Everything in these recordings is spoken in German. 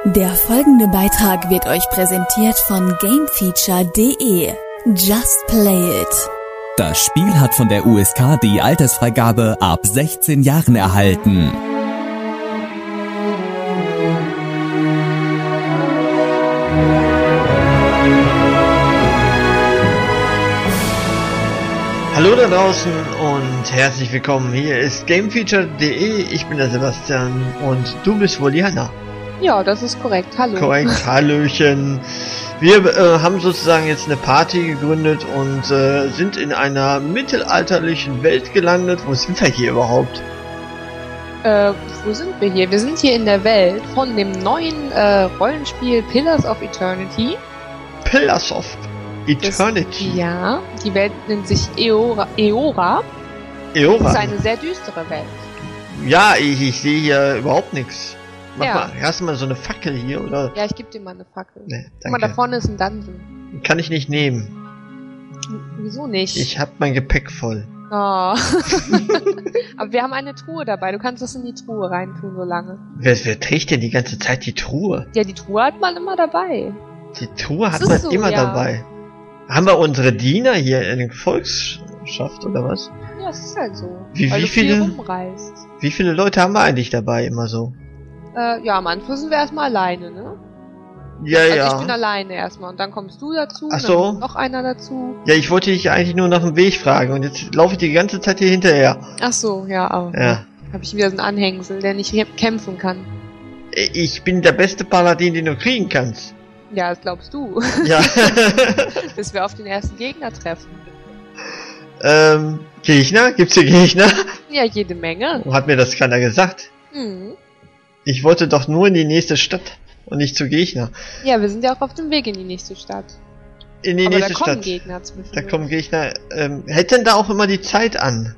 Der folgende Beitrag wird euch präsentiert von Gamefeature.de. Just play it. Das Spiel hat von der USK die Altersfreigabe ab 16 Jahren erhalten. Hallo da draußen und herzlich willkommen. Hier ist Gamefeature.de. Ich bin der Sebastian und du bist wohl die Hanna. Ja, das ist korrekt. Hallo. Korrekt, Hallöchen. Wir haben sozusagen jetzt eine Party gegründet und sind in einer mittelalterlichen Welt gelandet. Wo sind wir hier überhaupt? Wo sind wir hier? Wir sind hier in der Welt von dem neuen Rollenspiel Pillars of Eternity. Pillars of Eternity? Ja, die Welt nennt sich Eora. Eora? Das ist eine sehr düstere Welt. Ja, ich sehe hier überhaupt nichts. Mach Ja. mal, hast du mal so eine Fackel hier, oder? Ja, ich gebe dir mal eine Fackel. Nee, Guck mal, danke. da vorne ist ein Dungeon. Kann ich nicht nehmen. Wieso nicht? Ich hab mein Gepäck voll. Oh. Aber wir haben eine Truhe dabei. Du kannst das in die Truhe reintun, so lange. Wer trägt denn die ganze Zeit die Truhe? Ja, die Truhe hat man immer dabei. Die Truhe hat Das man ist so, immer ja. dabei. Haben wir unsere Diener hier in der Volkschaft oder was? Ja, es ist halt so. Wie weil du viel viele? rumreist. Wie viele Leute haben wir eigentlich dabei immer so? Ja, am Anfang sind wir erstmal alleine, ne? Ja, Also ja. ich bin alleine erstmal und dann kommst du dazu, Ach dann so. kommt noch einer dazu. Ja, ich wollte dich eigentlich nur nach dem Weg fragen und jetzt laufe ich die ganze Zeit hier hinterher. Ach so, ja, auch. Ja. Habe ich wieder so einen Anhängsel, der nicht kämpfen kann. Ich bin der beste Paladin, den du kriegen kannst. Ja, das glaubst du. Ja. Bis wir auf den ersten Gegner treffen. Gegner? Gibt's hier Gegner? Ja, jede Menge. Hat mir das keiner gesagt? Mhm. Ich wollte doch nur in die nächste Stadt und nicht zu Gegner. Ja, wir sind ja auch auf dem Weg in die nächste Stadt. In die Aber nächste da kommen Stadt. Gegner zwischen. Da kommen Gegner. Hält denn da auch immer die Zeit an?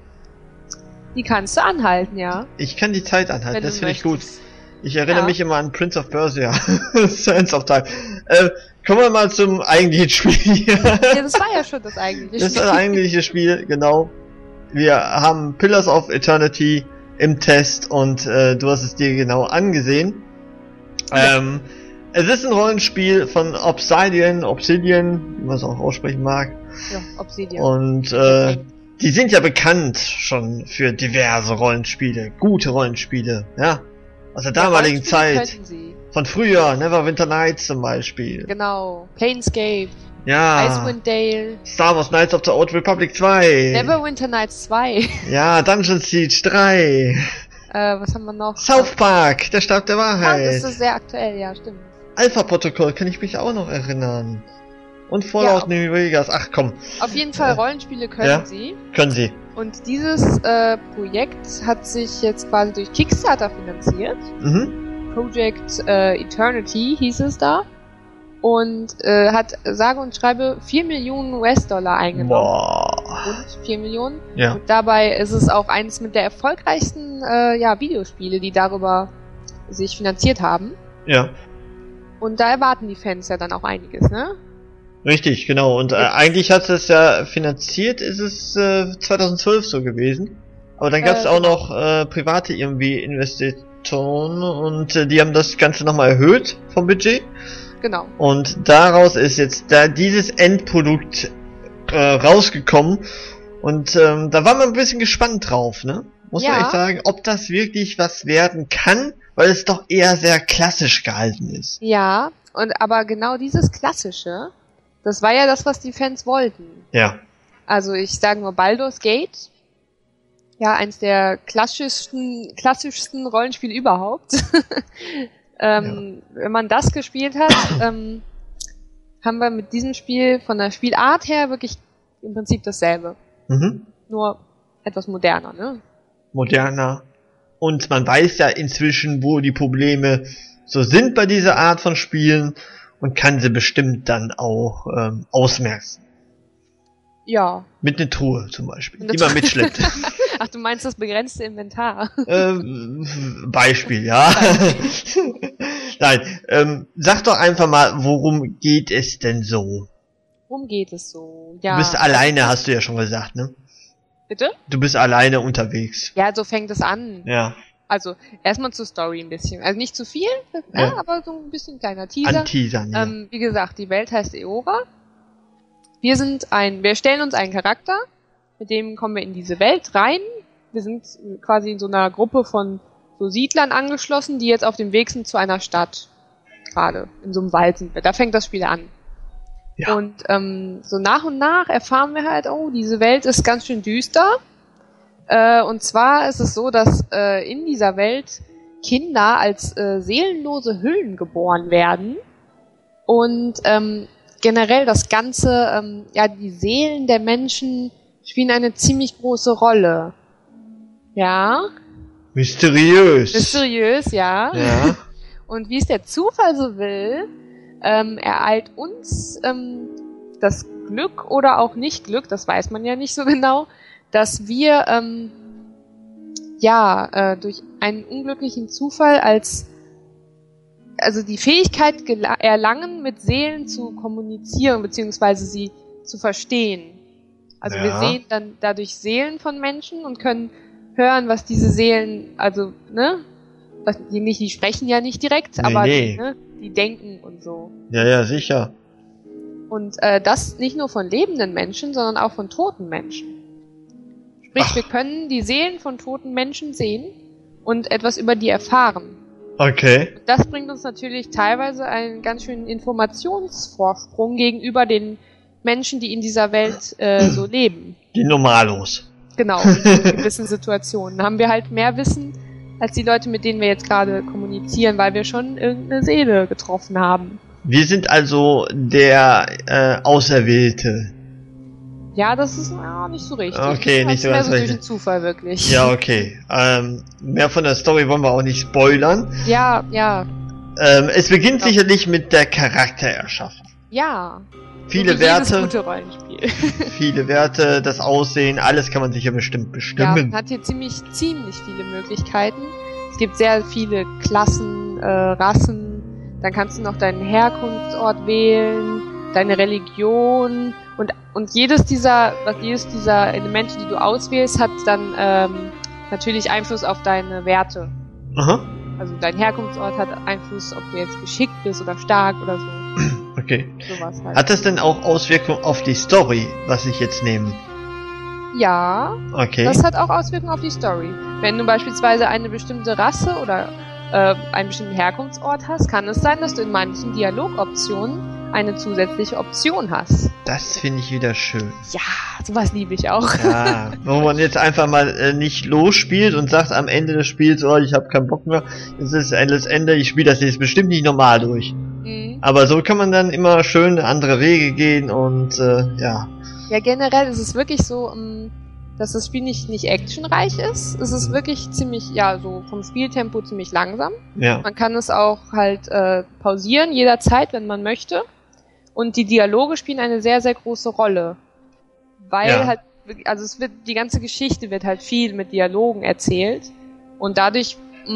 Die kannst du anhalten, ja. Ich kann die Zeit anhalten, Wenn das du finde ich gut. möchtest. Ich erinnere Ja. mich immer an Prince of Persia. Sands of Time. Kommen wir mal zum eigentlichen Spiel. Ja, das war ja schon das eigentliche Das ist das eigentliche Spiel, genau. Wir haben Pillars of Eternity im Test und du hast es dir genau angesehen. Ja. Es ist ein Rollenspiel von Obsidian, wie man es auch aussprechen mag. Ja, Obsidian. Und die sind ja bekannt schon für diverse Rollenspiele, gute Rollenspiele, ja. Aus der damaligen Rollenspiele Zeit, können sie. von früher, Neverwinter Nights zum Beispiel. Genau. Planescape, Ja, Icewind Dale, Star Wars Knights of the Old Republic 2. Neverwinter Nights 2. Ja, Dungeon Siege 3. Was haben wir noch? South Park, der Stab der Ah, das Wahrheit. ist sehr aktuell, ja, stimmt. Alpha-Protokoll, kann ich mich auch noch erinnern. Und Fallout Ja. New Vegas, ach komm, Auf jeden Fall, Rollenspiele können Ja. sie. können sie. Und dieses Projekt hat sich jetzt quasi durch Kickstarter finanziert. Mhm. Project Eternity hieß es da. Und hat sage und schreibe 4 Millionen US-Dollar eingenommen. Boah. Und 4 Millionen. Ja. Und dabei ist es auch eines mit der erfolgreichsten Videospiele, die darüber sich finanziert haben. Ja. Und da erwarten die Fans ja dann auch einiges, ne? Richtig, genau. Und eigentlich hat es ja finanziert, ist es 2012 so gewesen. Aber dann gab es auch noch private irgendwie Investitionen und die haben das Ganze nochmal erhöht vom Budget. Genau. Und daraus ist jetzt da dieses Endprodukt rausgekommen. Und da war man ein bisschen gespannt drauf, ne? Muss man Ja. echt sagen, ob das wirklich was werden kann, weil es doch eher sehr klassisch gehalten ist. Ja, aber genau dieses Klassische, das war ja das, was die Fans wollten. Ja. Also ich sage nur Baldur's Gate. Ja, eins der klassischsten Rollenspiele überhaupt. Wenn man das gespielt hat, haben wir mit diesem Spiel von der Spielart her wirklich im Prinzip dasselbe. Mhm. Nur etwas moderner, ne? Moderner. Und man weiß ja inzwischen, wo die Probleme so sind bei dieser Art von Spielen und kann sie bestimmt dann auch ausmerzen. Ja. Mit einer Truhe zum Beispiel, Eine die man Truhe. mitschleppt. Ach, du meinst das begrenzte Inventar? Beispiel, ja. Nein, sag doch einfach mal, worum geht es denn so? Worum geht es so? Ja. Du bist alleine, hast du ja schon gesagt, ne? Bitte? Du bist alleine unterwegs. Ja, so fängt es an. Ja. Also, erstmal zur Story ein bisschen. Also nicht zu viel, ja, aber so ein bisschen kleiner Teaser. Anteasern, ja. Wie gesagt, die Welt heißt Eora. Wir stellen uns einen Charakter, mit dem kommen wir in diese Welt rein. Wir sind quasi in so einer Gruppe von so Siedlern angeschlossen, die jetzt auf dem Weg sind zu einer Stadt. Gerade in so einem Wald sind wir. Da fängt das Spiel an. Ja. Und so nach und nach erfahren wir halt, oh, diese Welt ist ganz schön düster. Und zwar ist es so, dass in dieser Welt Kinder als seelenlose Hüllen geboren werden. Und generell das Ganze, die Seelen der Menschen spielen eine ziemlich große Rolle. Ja. Mysteriös. Mysteriös, ja. Ja. Und wie es der Zufall so will, ereilt uns das Glück oder auch nicht Glück, das weiß man ja nicht so genau, dass wir durch einen unglücklichen Zufall also die Fähigkeit erlangen, mit Seelen zu kommunizieren beziehungsweise sie zu verstehen. Also wir sehen dann dadurch Seelen von Menschen und können hören, was diese Seelen, also die sprechen ja nicht direkt, aber die denken und so. Ja, sicher. Und das nicht nur von lebenden Menschen, sondern auch von toten Menschen. Sprich, wir können die Seelen von toten Menschen sehen und etwas über die erfahren. Okay. Das bringt uns natürlich teilweise einen ganz schönen Informationsvorsprung gegenüber den Menschen, die in dieser Welt so leben. Die Normalos. Genau, in gewissen Situationen haben wir halt mehr Wissen als die Leute, mit denen wir jetzt gerade kommunizieren, weil wir schon irgendeine Seele getroffen haben. Wir sind also der Auserwählte. Ja, das ist nicht so richtig. Okay, nicht so ganz richtig. richtig. Durch Zufall wirklich. Ja, okay. Mehr von der Story wollen wir auch nicht spoilern. Ja. Es beginnt sicherlich mit der Charaktererschaffung. Ja. Viele so Werte. Gute Rollenspiel. Viele Werte, das Aussehen, alles kann man sicher bestimmen. Ja, man hat hier ziemlich viele Möglichkeiten. Es gibt sehr viele Klassen, Rassen. Dann kannst du noch deinen Herkunftsort wählen, deine Religion und jedes dieser Elemente, die du auswählst, hat dann natürlich Einfluss auf deine Werte. Aha. Also dein Herkunftsort hat Einfluss, ob du jetzt geschickt bist oder stark oder so. Okay. Sowas halt. Hat das denn auch Auswirkungen auf die Story, was ich jetzt nehme? Ja. Okay. Das hat auch Auswirkungen auf die Story. Wenn du beispielsweise eine bestimmte Rasse oder einen bestimmten Herkunftsort hast, kann es sein, dass du in manchen Dialogoptionen eine zusätzliche Option hast. Das finde ich wieder schön. Ja, sowas liebe ich auch. Ja, wo man jetzt einfach mal nicht losspielt und sagt am Ende des Spiels, oh, ich habe keinen Bock mehr, es ist das Ende, ich spiele das jetzt bestimmt nicht normal durch. Mhm. Aber so kann man dann immer schön andere Wege gehen und ja. Ja, generell ist es wirklich so, dass das Spiel nicht actionreich ist. Es ist wirklich ziemlich, so vom Spieltempo ziemlich langsam. Ja. Man kann es auch halt pausieren, jederzeit, wenn man möchte. Und die Dialoge spielen eine sehr, sehr große Rolle. Weil die ganze Geschichte wird halt viel mit Dialogen erzählt. Und dadurch,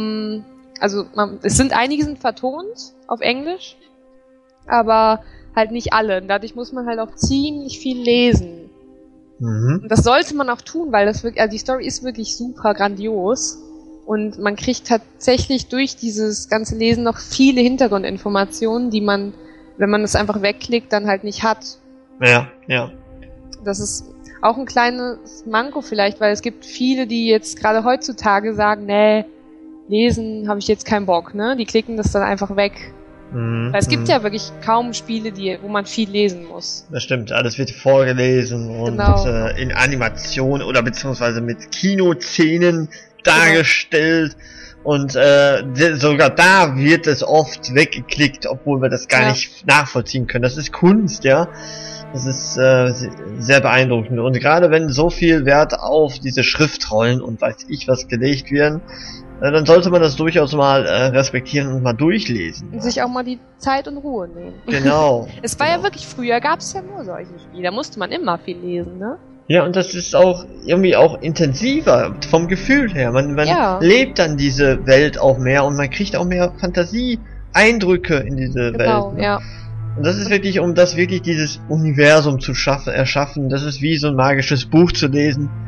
einige sind vertont auf Englisch, aber halt nicht alle. Und dadurch muss man halt auch ziemlich viel lesen. Mhm. Und das sollte man auch tun, weil die Story ist wirklich super grandios. Und man kriegt tatsächlich durch dieses ganze Lesen noch viele Hintergrundinformationen, die man, wenn man es einfach wegklickt, dann halt nicht hat. Ja. Das ist auch ein kleines Manko vielleicht, weil es gibt viele, die jetzt gerade heutzutage sagen, nee, lesen habe ich jetzt keinen Bock, ne? Die klicken das dann einfach weg. Weil es gibt ja wirklich kaum Spiele, wo man viel lesen muss. Das stimmt, alles wird vorgelesen und in Animation oder beziehungsweise mit Kinoszenen dargestellt. Und sogar da wird es oft weggeklickt, obwohl wir das gar nicht nachvollziehen können. Das ist Kunst, ja. Das ist sehr beeindruckend. Und gerade wenn so viel Wert auf diese Schriftrollen und weiß ich was gelegt werden, dann sollte man das durchaus mal respektieren und mal durchlesen. Und sich auch mal die Zeit und Ruhe nehmen. Genau. Es war ja wirklich, früher gab es ja nur solche Spiele. Da musste man immer viel lesen, ne? Ja, und das ist auch irgendwie auch intensiver vom Gefühl her. Man lebt dann diese Welt auch mehr und man kriegt auch mehr Fantasie-Eindrücke in diese Welt. Ne? Ja. Und das ist wirklich, um dieses Universum zu erschaffen, das ist wie so ein magisches Buch zu lesen.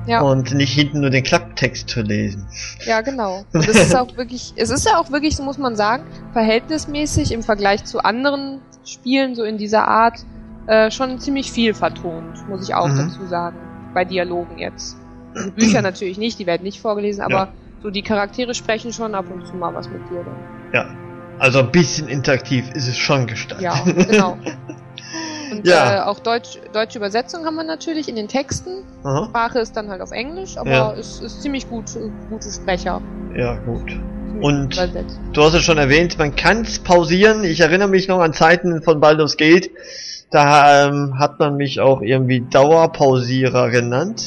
Ja. Und nicht hinten nur den Klapptext zu lesen. Ja, genau. Und es ist ja auch wirklich, so muss man sagen, verhältnismäßig im Vergleich zu anderen Spielen so in dieser Art schon ziemlich viel vertont, muss ich auch dazu sagen. Bei Dialogen jetzt. Die Bücher natürlich nicht, die werden nicht vorgelesen, aber so die Charaktere sprechen schon ab und zu mal was mit dir dann. Ja, also ein bisschen interaktiv ist es schon gestaltet. Ja, genau. Und auch deutsche Übersetzung haben wir natürlich in den Texten. Aha. Sprache ist dann halt auf Englisch, aber es ist ziemlich gute Sprecher. Ja, gut. Ziemlich Und gut übersetzt. du hast es schon erwähnt, man kann es pausieren. Ich erinnere mich noch an Zeiten von Baldur's Gate. Da hat man mich auch irgendwie Dauerpausierer genannt.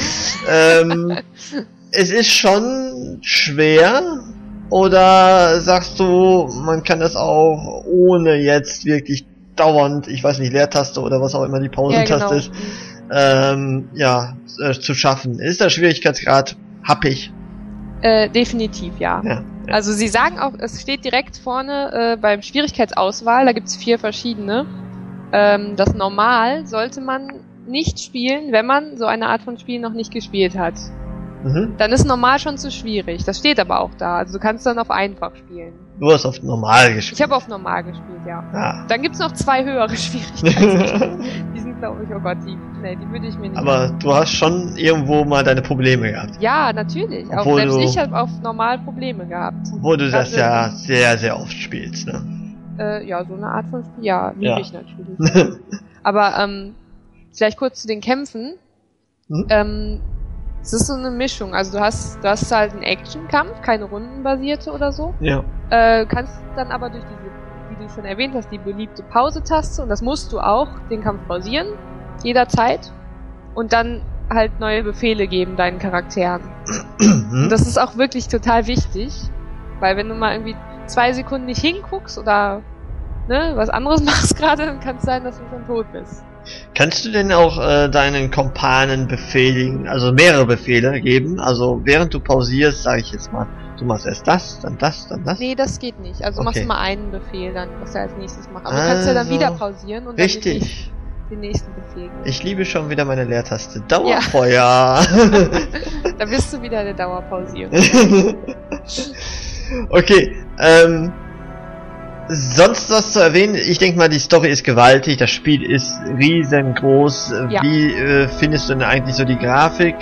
Es ist schon schwer. Oder sagst du, man kann das auch ohne jetzt wirklich dauernd, ich weiß nicht, Leertaste oder was auch immer die Pausentaste ist, zu schaffen? Ist der Schwierigkeitsgrad happig? Definitiv, ja. Ja. Also sie sagen auch, es steht direkt vorne beim Schwierigkeitsauswahl, da gibt's 4 verschiedene. Das Normal sollte man nicht spielen, wenn man so eine Art von Spiel noch nicht gespielt hat. Dann ist Normal schon zu schwierig. Das steht aber auch da. Also du kannst dann auf einfach spielen. Du hast auf Normal gespielt. Ich habe auf Normal gespielt, ja. Ah. Dann gibt's noch 2 höhere Schwierigkeiten. Die sind, glaube ich, oh Gott, die würde ich mir nicht Aber du hast schon irgendwo mal deine Probleme gehabt. Ja, natürlich. Auch selbst ich habe auf Normal Probleme gehabt. Obwohl du das ja sehr, sehr oft spielst, ne? Ja, so eine Art von Spiel. Ja, liebe ich natürlich. Aber vielleicht kurz zu den Kämpfen. Es ist so eine Mischung. Also du hast halt einen Action-Kampf, keine rundenbasierte oder so. Ja. Kannst dann aber durch diese, wie du schon erwähnt hast, die beliebte Pause-Taste, und das musst du auch, den Kampf pausieren, jederzeit, und dann halt neue Befehle geben deinen Charakteren. Und das ist auch wirklich total wichtig, weil wenn du mal irgendwie 2 Sekunden nicht hinguckst oder was anderes machst gerade, dann kann es sein, dass du schon tot bist. Kannst du denn auch deinen Kompanen befehligen, also mehrere Befehle geben? Also während du pausierst, sage ich jetzt mal, du machst erst das, dann das, dann das? Nee, das geht nicht. Also du machst mal einen Befehl, dann was er als nächstes macht. Aber du kannst ja dann wieder pausieren und richtig. Dann den nächsten Befehl geben. Ich liebe schon wieder meine Leertaste. Dauerfeuer! Ja. Da bist du wieder der Dauerpausierer. Okay, sonst was zu erwähnen? Ich denke mal, die Story ist gewaltig, das Spiel ist riesengroß. Ja. Wie findest du denn eigentlich so die Grafik?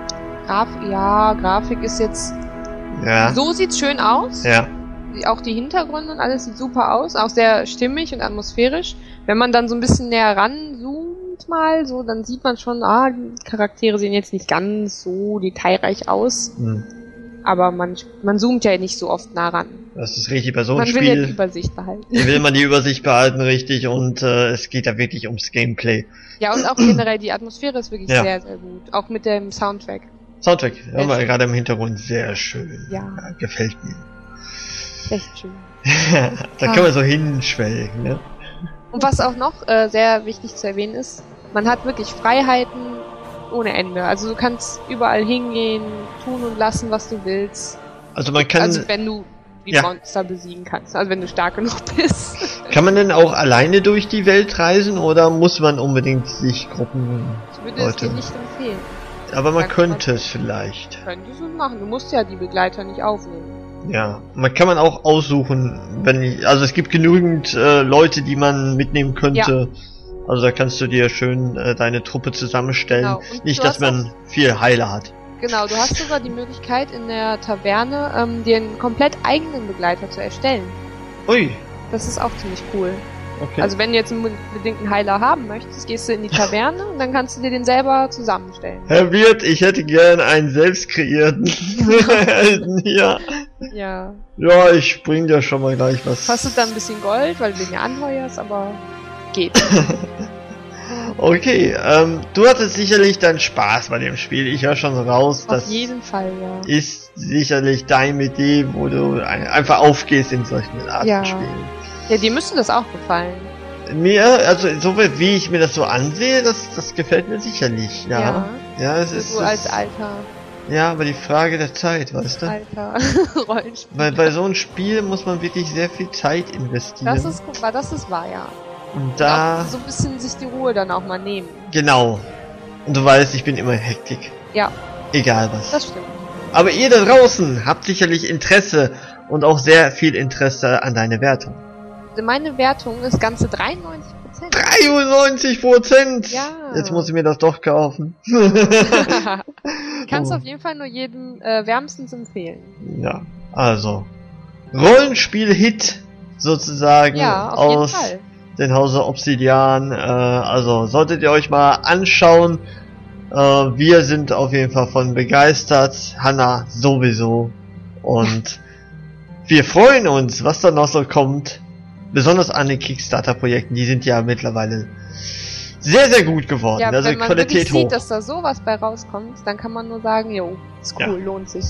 Grafik ist jetzt... Ja. So sieht's schön aus. Ja. Auch die Hintergründe und alles sieht super aus. Auch sehr stimmig und atmosphärisch. Wenn man dann so ein bisschen näher ranzoomt mal, so, dann sieht man schon, die Charaktere sehen jetzt nicht ganz so detailreich aus. Aber man zoomt ja nicht so oft nah ran. Das ist richtig bei so einem Spiel. Man will ja die Übersicht behalten. Will man die Übersicht behalten, richtig, und es geht ja wirklich ums Gameplay. Ja, und auch generell die Atmosphäre ist wirklich sehr, sehr gut. Auch mit dem Soundtrack. Soundtrack, hören wir gerade im Hintergrund, sehr schön. Ja. Gefällt mir. Echt schön. Da kann man so hinschwelgen, ne? Und was auch noch sehr wichtig zu erwähnen ist, man hat wirklich Freiheiten ohne Ende. Also du kannst überall hingehen, tun und lassen, was du willst. Also man kann... Also wenn du die Monster besiegen kannst, also wenn du stark genug bist. Kann man denn auch alleine durch die Welt reisen oder muss man unbedingt sich Gruppen... Ich würde es dir nicht empfehlen. Aber man könnte es vielleicht. Könntest du machen, du musst ja die Begleiter nicht aufnehmen. Ja, kann man auch aussuchen, also es gibt genügend Leute, die man mitnehmen könnte. Ja. Also da kannst du dir schön deine Truppe zusammenstellen. Genau. Nicht, dass man viel Heiler hat. Genau, du hast sogar die Möglichkeit in der Taverne dir einen komplett eigenen Begleiter zu erstellen. Ui. Das ist auch ziemlich cool. Okay. Also wenn du jetzt einen bedingten Heiler haben möchtest, gehst du in die Taverne und dann kannst du dir den selber zusammenstellen. Herr Wirt, ich hätte gern einen selbst kreierten Helden hier. Ja. Ja, ich bring dir schon mal gleich was. Kostet dann ein bisschen Gold, weil du den ja anheuerst, aber geht. Okay, du hattest sicherlich deinen Spaß bei dem Spiel. Ich höre schon raus, auf jeden Fall, ja. Ist sicherlich dein Idee, wo du einfach aufgehst in solchen Arten Spielen. Ja, dir müsste das auch gefallen. Mir, also so wie ich mir das so ansehe, das gefällt mir sicherlich, ja. Ja, es ist so als Alter. Ja, aber die Frage der Zeit, weißt du? Alter, Rollenspiel. Weil bei so einem Spiel muss man wirklich sehr viel Zeit investieren. Das ist wahr, ja. Und da... auch so ein bisschen sich die Ruhe dann auch mal nehmen. Genau. Und du weißt, ich bin immer in Hektik. Ja. Egal was. Das stimmt. Aber ihr da draußen habt sicherlich Interesse und auch sehr viel Interesse an deine Wertung. Meine Wertung ist ganze 93%. 93%! Ja. Jetzt muss ich mir das doch kaufen. Kannst auf jeden Fall nur jedem wärmstens empfehlen. Ja, also Rollenspiel-Hit sozusagen aus den Hause Obsidian. Also solltet ihr euch mal anschauen. Wir sind auf jeden Fall von begeistert. Hanna sowieso. Und wir freuen uns, was da noch so kommt. Besonders an den Kickstarter-Projekten. Die sind ja mittlerweile sehr, sehr gut geworden. Ja, also wenn man Qualität wirklich hoch. Sieht, dass da sowas bei rauskommt, dann kann man nur sagen, jo, ist cool, lohnt sich.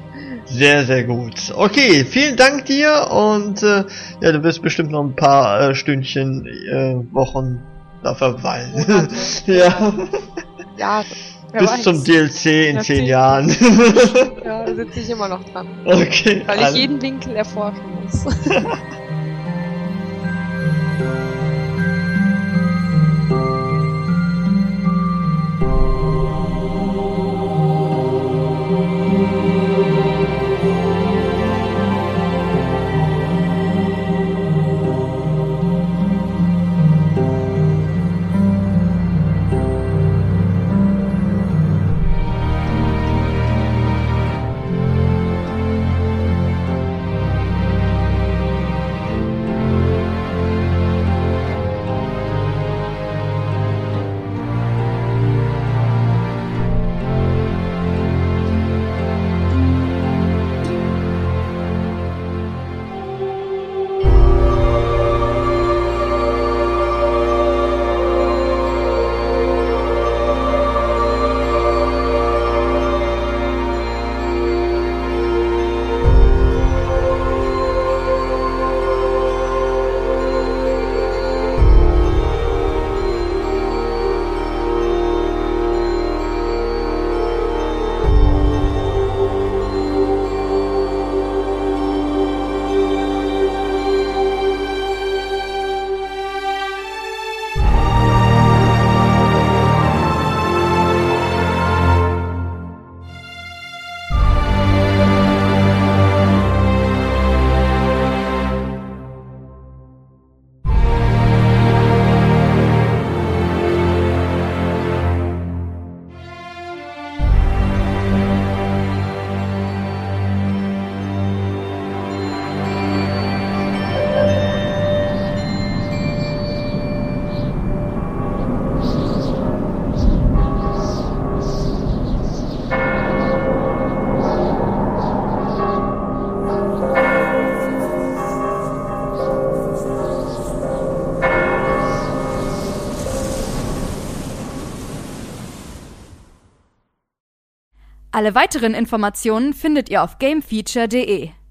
Sehr, sehr gut. Okay, vielen Dank dir und ja, du wirst bestimmt noch ein paar Stündchen, Wochen da verweilen. Monate. Ja. Jahre. Bis zum DLC in 10 Jahren. Ja, da sitze ich immer noch dran. Okay. Weil ich jeden Winkel erforschen muss. Alle weiteren Informationen findet ihr auf gamefeature.de.